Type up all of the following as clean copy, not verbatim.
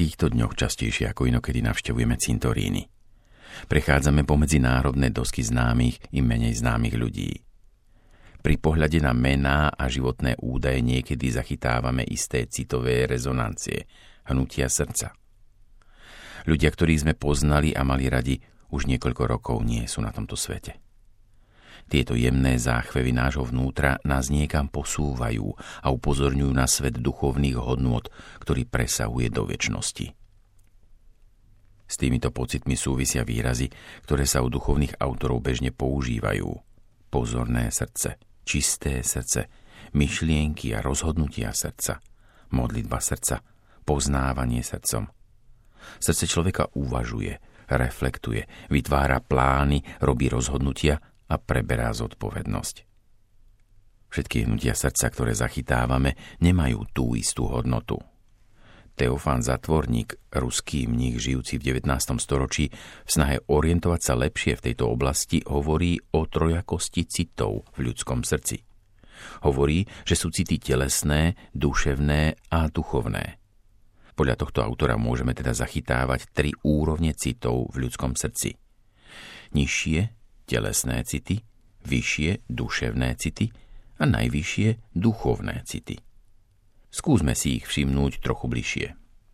týchto dňoch častejšie ako inokedy navštevujeme cintoríny. Prechádzame pomedzi náhrobné dosky známych i menej známych ľudí. Pri pohľade na mená a životné údaje niekedy zachytávame isté citové rezonancie, hnutia srdca. Ľudia, ktorých sme poznali a mali radi, už niekoľko rokov nie sú na tomto svete. Tieto jemné záchvevy nášho vnútra nás niekam posúvajú a upozorňujú na svet duchovných hodnôt, ktorý presahuje do večnosti. S týmito pocitmi súvisia výrazy, ktoré sa u duchovných autorov bežne používajú. Pozorné srdce, čisté srdce, myšlienky a rozhodnutia srdca, modlitba srdca, poznávanie srdcom. Srdce človeka uvažuje, reflektuje, vytvára plány, robí rozhodnutia a preberá zodpovednosť. Všetky hnutia srdca, ktoré zachytávame, nemajú tú istú hodnotu. Teofán Zatvorník, ruský mních žijúci v 19. storočí, v snahe orientovať sa lepšie v tejto oblasti, hovorí o trojakosti citov v ľudskom srdci. Hovorí, že sú city telesné, duševné a duchovné. Podľa tohto autora môžeme teda zachytávať 3 úrovne citov v ľudskom srdci. Nižšie telesné city, vyššie duševné city a najvyššie duchovné city. Skúsme si ich všimnúť trochu bližšie.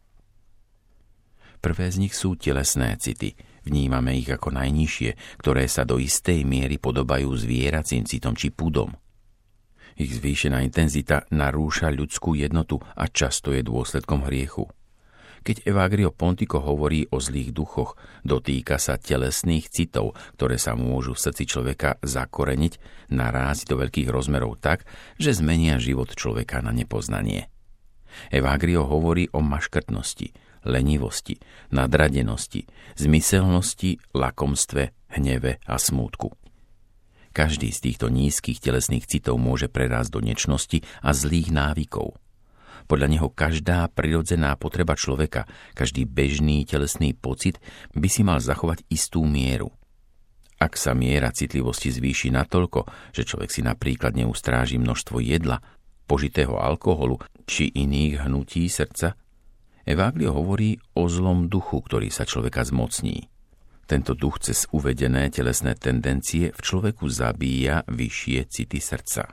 Prvé z nich sú telesné city. Vnímame ich ako najnižšie, ktoré sa do istej miery podobajú zvieracím citom či pudom. Ich zvýšená intenzita narúša ľudskú jednotu a často je dôsledkom hriechu. Keď Evagrio Pontico hovorí o zlých duchoch, dotýka sa telesných citov, ktoré sa môžu v srdci človeka zakoreniť, narásť do veľkých rozmerov tak, že zmenia život človeka na nepoznanie. Evagrio hovorí o maškrtnosti, lenivosti, nadradenosti, zmyselnosti, lakomstve, hneve a smútku. Každý z týchto nízkych telesných citov môže prerásť do nečnosti a zlých návykov. Podľa neho každá prirodzená potreba človeka, každý bežný telesný pocit by si mal zachovať istú mieru. Ak sa miera citlivosti zvýši natoľko, že človek si napríklad neustráži množstvo jedla, požitého alkoholu či iných hnutí srdca, Evaglio hovorí o zlom duchu, ktorý sa človeka zmocní. Tento duch cez uvedené telesné tendencie v človeku zabíja vyššie city srdca.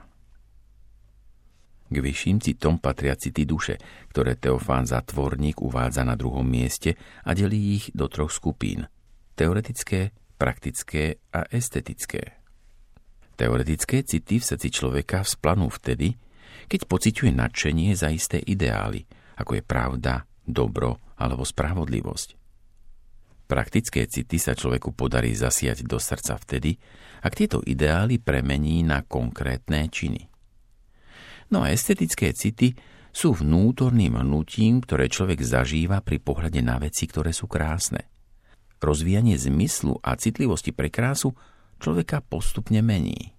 K vyšším citom patria city duše, ktoré Teofán Zatvorník uvádza na 2. mieste a delí ich do 3 skupín: teoretické, praktické a estetické. Teoretické city v srdci človeka vzplanú vtedy, keď pociťuje nadšenie za isté ideály, ako je pravda, dobro alebo spravodlivosť. Praktické city sa človeku podarí zasiať do srdca vtedy, ak tieto ideály premení na konkrétne činy. No a estetické city sú vnútorným hnutím, ktoré človek zažíva pri pohľade na veci, ktoré sú krásne. Rozvíjanie zmyslu a citlivosti pre krásu človeka postupne mení.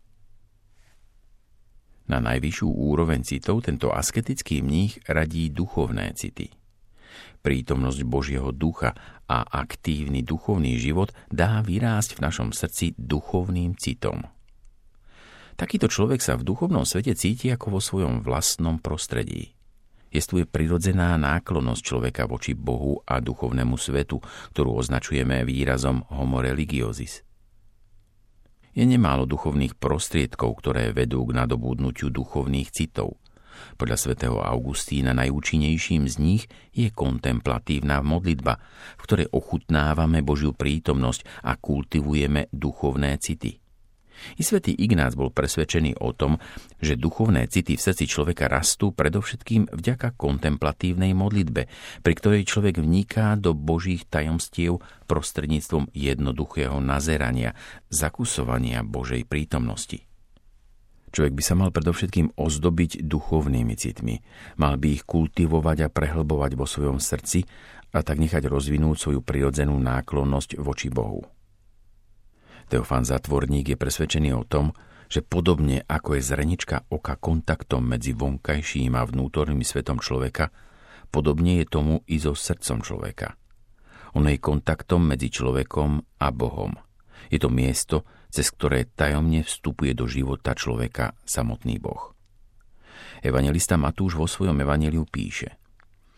Na najvyššiu úroveň citov tento asketický mních radí duchovné city. Prítomnosť Božieho ducha a aktívny duchovný život dá vyrásť v našom srdci duchovným citom. Takýto človek sa v duchovnom svete cíti ako vo svojom vlastnom prostredí. Jestvuje prirodzená náklonnosť človeka voči Bohu a duchovnému svetu, ktorú označujeme výrazom homo religiosis. Je nemálo duchovných prostriedkov, ktoré vedú k nadobudnutiu duchovných citov. Podľa svätého Augustína najúčinnejším z nich je kontemplatívna modlitba, v ktorej ochutnávame Božiu prítomnosť a kultivujeme duchovné city. I svätý Ignác bol presvedčený o tom, že duchovné city v srdci človeka rastú predovšetkým vďaka kontemplatívnej modlitbe, pri ktorej človek vniká do Božích tajomstiev prostredníctvom jednoduchého nazerania, zakusovania Božej prítomnosti. Človek by sa mal predovšetkým ozdobiť duchovnými citmi, mal by ich kultivovať a prehlbovať vo svojom srdci a tak nechať rozvinúť svoju prirodzenú náklonnosť voči Bohu. Teofán Zatvorník je presvedčený o tom, že podobne ako je zrenička oka kontaktom medzi vonkajším a vnútorným svetom človeka, podobne je tomu i so srdcom človeka. Ono je kontaktom medzi človekom a Bohom. Je to miesto, cez ktoré tajomne vstupuje do života človeka samotný Boh. Evanjelista Matúš vo svojom evanjeliu píše: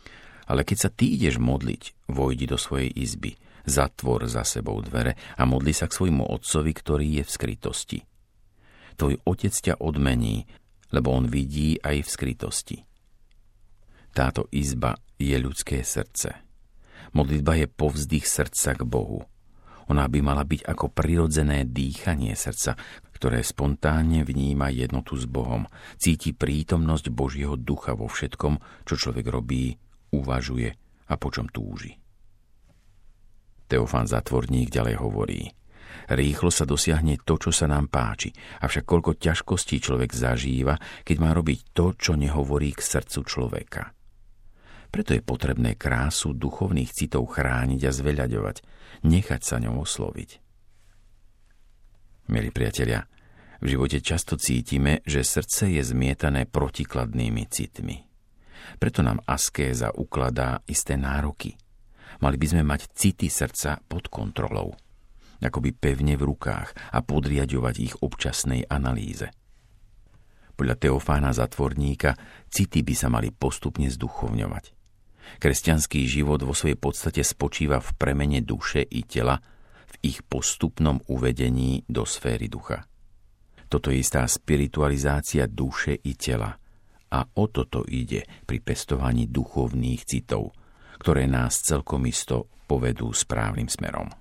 Ale keď sa ty ideš modliť, vojdi do svojej izby, zatvor za sebou dvere a modli sa k svojmu otcovi, ktorý je v skrytosti. Tvoj otec ťa odmení, lebo on vidí aj v skrytosti. Táto izba je ľudské srdce. Modlitba je povzdych srdca k Bohu. Ona by mala byť ako prirodzené dýchanie srdca, ktoré spontánne vníma jednotu s Bohom, cíti prítomnosť Božieho ducha vo všetkom, čo človek robí, uvažuje a po čom túži. Teofán Zatvorník ďalej hovorí: rýchlo sa dosiahne to, čo sa nám páči, avšak koľko ťažkostí človek zažíva, keď má robiť to, čo nehovorí k srdcu človeka. Preto je potrebné krásu duchovných citov chrániť a zveľaďovať, nechať sa ňou osloviť. Milí priatelia, v živote často cítime, že srdce je zmietané protikladnými citmi. Preto nám askéza ukladá isté nároky. Mali by sme mať city srdca pod kontrolou, akoby pevne v rukách a podriaďovať ich občasnej analýze. Podľa Teofána Zatvorníka city by sa mali postupne zduchovňovať. Kresťanský život vo svojej podstate spočíva v premene duše i tela, v ich postupnom uvedení do sféry ducha. Toto je istá spiritualizácia duše i tela a o toto ide pri pestovaní duchovných citov, ktoré nás celkom isto povedú správnym smerom.